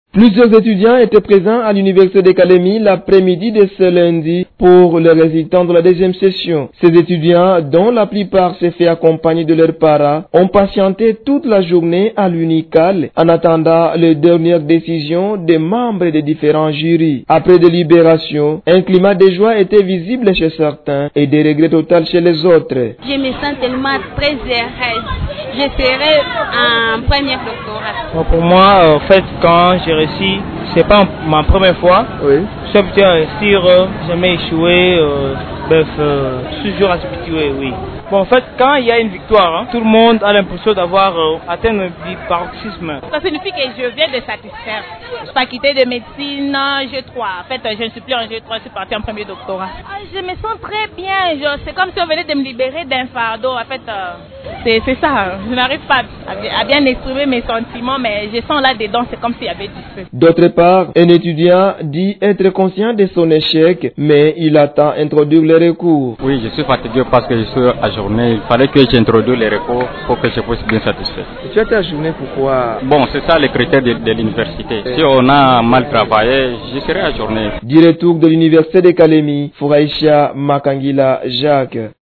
Plusieurs étudiants étaient présents à l'université de Kalemi l'après-midi de ce lundi pour les résultats de la deuxième session. Ces étudiants, dont la plupart s'est fait accompagner de leurs parents, ont patienté toute la journée à l'UNICAL en attendant les dernières décisions des membres des différents jurys. Après délibération, un climat de joie était visible chez certains et des regrets totaux chez les autres. Je me sens tellement très heureuse. Je serai en premier doctorat. Bon, pour moi, en fait, quand j'ai réussi, c'est pas ma première fois. Oui. Sauf que réussir, jamais échoué, toujours habitué, oui. Bon, en fait, quand il y a une victoire, tout le monde a l'impression d'avoir atteint le paroxysme. Ça signifie que je viens de satisfaire. Faculté de médecine, G3. En fait, je ne suis plus en G3, je suis partie en premier doctorat. Je me sens très bien. C'est comme si on venait de me libérer d'un fardeau. En fait, c'est ça. Je n'arrive pas à bien exprimer mes sentiments, mais je sens là-dedans, c'est comme s'il y avait du feu. D'autre part, un étudiant dit être conscient de son échec, mais il attend introduire les recours. Oui, je suis fatigué parce que je suis ajourné. Il fallait que j'introduise les recours pour que je puisse bien satisfaire. Tu as été ajourné pourquoi? Bon, c'est ça les critères de l'université. Si on a mal travaillé, je serai ajourné. Du retour de l'université de Kalemi, Fouraïcha Makangila Jacques.